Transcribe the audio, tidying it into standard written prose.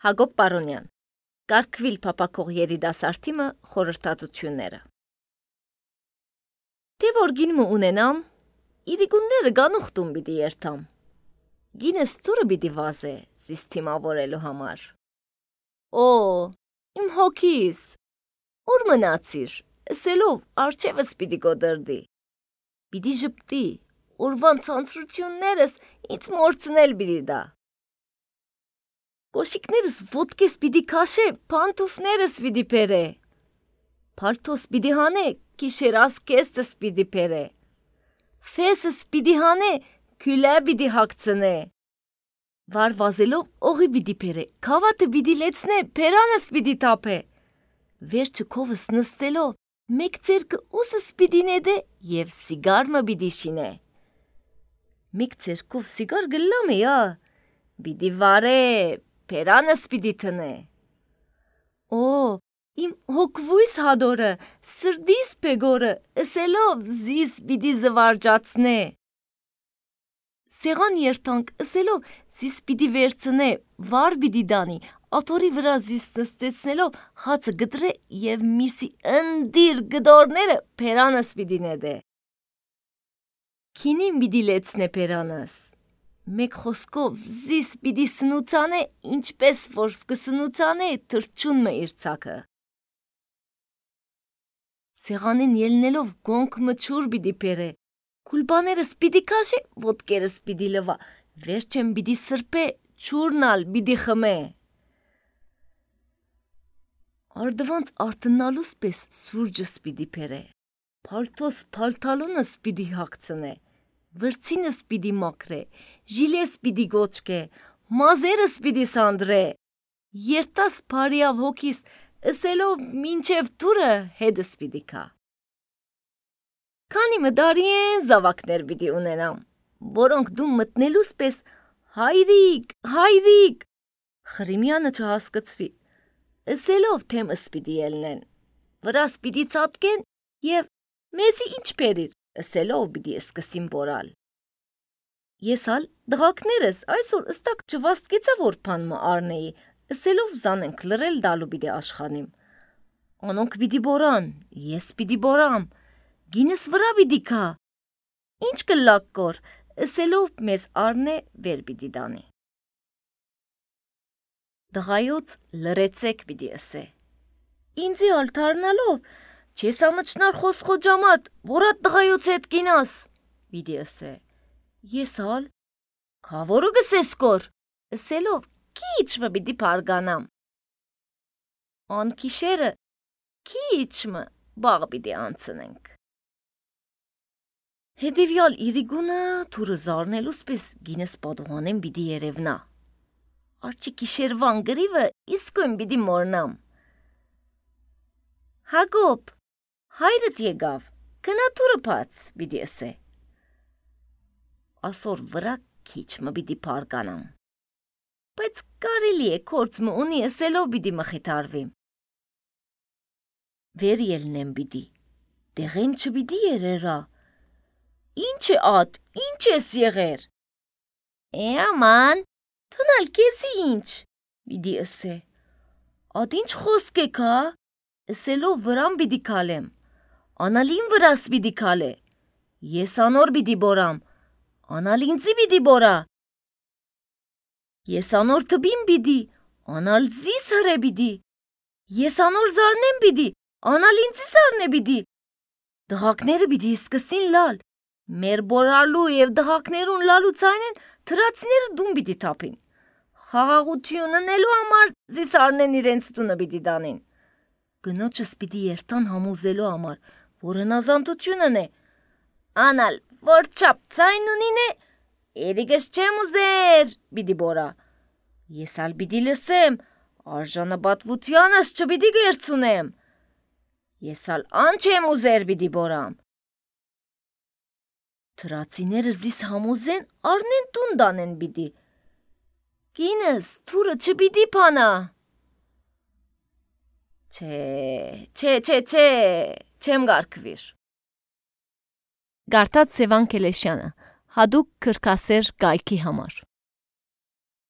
Հակոբ Պարոնյան, կարգվիլ փապակող երիտասարդիմը խորհրդածությունները։ Թե որ գինմը ունենամ, իրիկունները գանուխտում պիտի երթամ։ Գինս ծուրը պիտի վազե, զիս թիմավորելու համար։ Օ, իմ հոգիս, ուր մնացիր, ասելով արջևս պիտի գոդրդի։ Պիտի ժպտի, ուրվան ցանցրություններս ինձ մորցնել պիտի դա։ Կոշիկներս ոտքես պիտի քաշե, փանթուֆներս պիտի բերե։ Փալթոս պիտի հանե, գիշերած կեստս պիտի բերե։ Ֆեսս պիտի հանե, քյուլա պիտի հագցնե։ Վար վազելով օղի պիտի բերե, քավաթը պիտի լեցնե, փերանս պիտի թափե։ Վերջը քովս նստելով, մեկ ցերկը ուսս պիտի նետե եւ սիգարը պիտի շինե։ Մեկ ցերկով սիգար գլամե, պիտի վարե, փերանս պիտի տնե։ Օ, իմ հոգվույս հադորը, սրդիս պեգորը, ասելով զիս պիտի զվարջացնե։ Սեղան երթանք, ասելով զիս պիտի վերցնե, վար պիտի դանի, աթորի վրա զիս նստեցնելով հացը գտրե և միսի ընդիր գդորները փերանս պիտի նետե։ Քինին պիտի լեցնե փերանս։ Մեկ խոսքով զիս պիտի սնուցանե, ինչպես որ սկսնուցանե թրջունը իր ցակը։ Սեղանին ելնելով գոնքը չուր պիտի բերե, քուլբաներս պիտի քաշե, ոտքերս պիտի լվա, վերջեն պիտի սրբե, չուրնալ պիտի խմե։ Արդվանց արտնալուս պես սուրջս պիտի բերե, փալթոս փալթալոնս պիտի հագցնե, վրցինս պիտի մաքրե, ժիլես պիտի գոչկե, մազերս պիտի սանդրե, երտաս բարիավ հոգիս, ասելով մինչև դուրը հետս պիտի կա։ Քանի մդարի են զավակներ պիտի ունենամ, որոնք դու մտնելուս պես հայրիկ, հայրիկ, Խրիմյանը չհասկացվի, ասելով թեմս պիտի ելնեն, վրաս պիտի ծատկեն և մեզի ինչ բերիր, ասելով պիտի սկսին բորալ։ Ես ալ դղակներս այսօր ըստակ չվաստկեցա որ բանմը արնեի, ասելով զանենք լրել դալու պիտի աշխանիմ։ Անոնք պիտի բորան, ես պիտի բորամ, գինս վրա պիտի կա, ինչ կլակ կոր, ասելով մեզ արնե վեր պիտի դանի։ Դղայոց լրեցեք պիտի ասե։ Ինձի ալ թարնալով, չես ամճնար խոսխո ջամարդ, որատ դղայոց հետ կինաս, պիտի ասե։ Ես ալ, քավորը գսես կոր, ասելով քիչմը պիտի պարգանամ։ Անկիշերը քիչմը բաղ պիտի անցնենք։ Հետևյալ իրիգունը թուրը զարնելուս պես գինս պատուհանեն պիտի երևնա։ Արջի կիշերվան գրիվը իսկույն պիտի մորնամ։ Հակոբ, հայրդ եկավ, կնա թուրը պաց, պիտի ասե։ Ասոր վրա քիչմը պիտի պարգանամ։ Բայց կարելի է կործմը ունի ասելով պիտի մխիթարվիմ։ Վեր ելնեմ պիտի, դեղեն չպիտի երերա։ Ինչ է ատ, ինչ ես եղեր։ Աման, թունալ կեսի ինչ, պիտի ասե։ Ատ ինչ խոսք եք հա, ասելով վրամ պիտի կալեմ, անալին վրաս պիտի կալե, ես անոր պիտի բորամ, անալ ինձի պիտի բորա, ես անոր թբին պիտի, անալ զիս հրե պիտի, ես անոր զարնեմ պիտի, անալ ինձի զարնե պիտի, դղակները պիտի սկսին լալ, մեր բորալու և դղակներուն լալու ցայնեն թրացիները դուն պիտի թափին, խաղաղությունը նելու համար զիս արնեն իրենց տունը պիտի դանին, գնոջս պիտի երթան համուզելու համար, որ հնազանդությունն է, անալ որ չապ ցայն ունին է, երիգս չեմ ուզեր, պիտի բորա, ես ալ պիտի լսեմ, արժանապատվությանս չպիտի գերցունեմ, ես ալ ան չեմ ուզեր պիտի բորամ, թրացիները զիս համուզեն, արնեն տուն դանեն պիտի, կինս թուրը չպիտի պանա, Չէ, չեմ գարկվիր։ Գարտած Սևան Կելեշյանը, հադուկ քրքասեր գայքի համար։